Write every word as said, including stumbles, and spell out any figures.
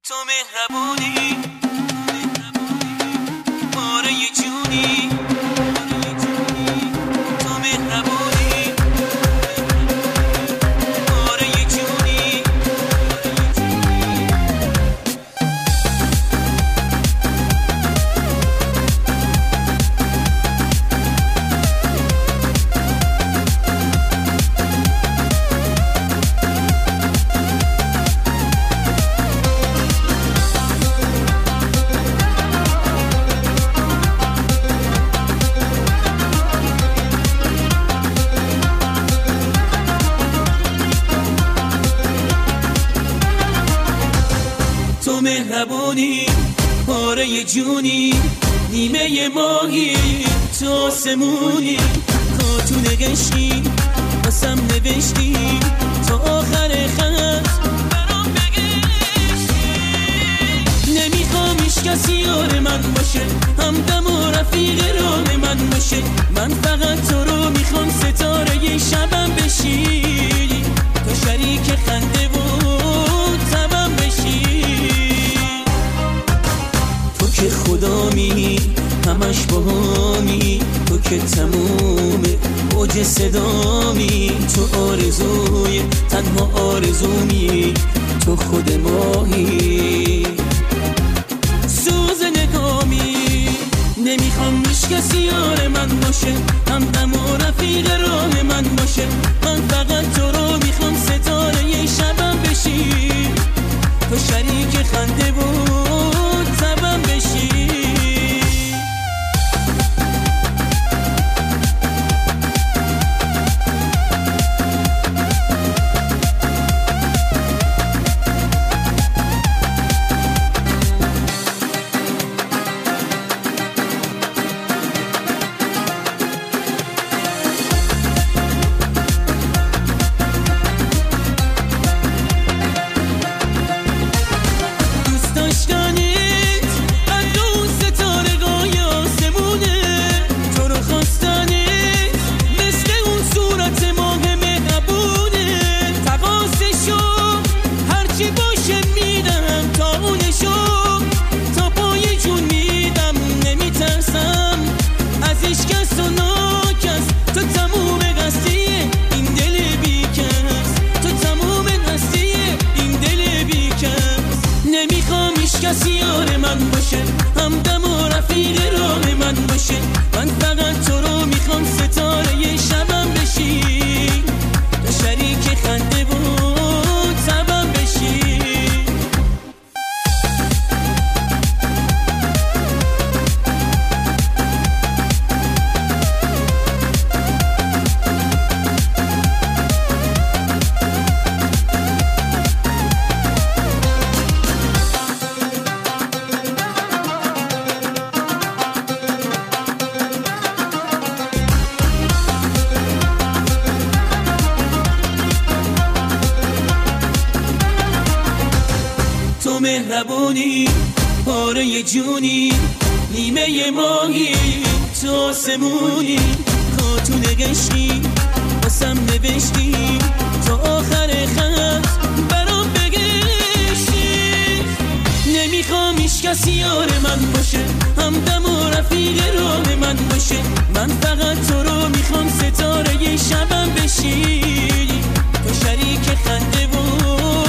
تو مهربونی باره یه جونی تو مهربونی باره یه جونی تو مهربونی پاره یه جونی نیمه یه ماهی تو آسمونی کاتون قشنگی واسم نوشتی تا آخر خط برام بگشتی نمیخوام هیچ کسی یار من باشه همدم و رفیق راه من باشه من فقط تو رو میخوام ستاره یه شبم بشی تو شریک خنده و تبم بشی تو که خدامی همش باهامی تو که تمومه اوج صدامی تو آرزوی تنها آرزومی تو خود ماهی سوز نگامی نمیخوام هیچ کسی یار من باشه همدم و رفیق راه من باشه من فقط تو رو میخوام ستاره یه شبم بشی تو شریک خنده بود تبم بشی کسی یار من باشه همدم و رفیق راه من باشه من فقط تو رو میخوام ستاره یه شبم بشی تو شریک خنده و تبم بشی تو مهربونی پاره یه جونی نیمه یه ماهی تو آسمونی کاتون قشنگی واسم نوشتی تا آخر خط برام بگشتی نمیخوام هیچ کسی یار من باشه همدم و رفیق راه من باشه من فقط تو رو میخوام ستاره یه شبم بشی تو شریک خنده و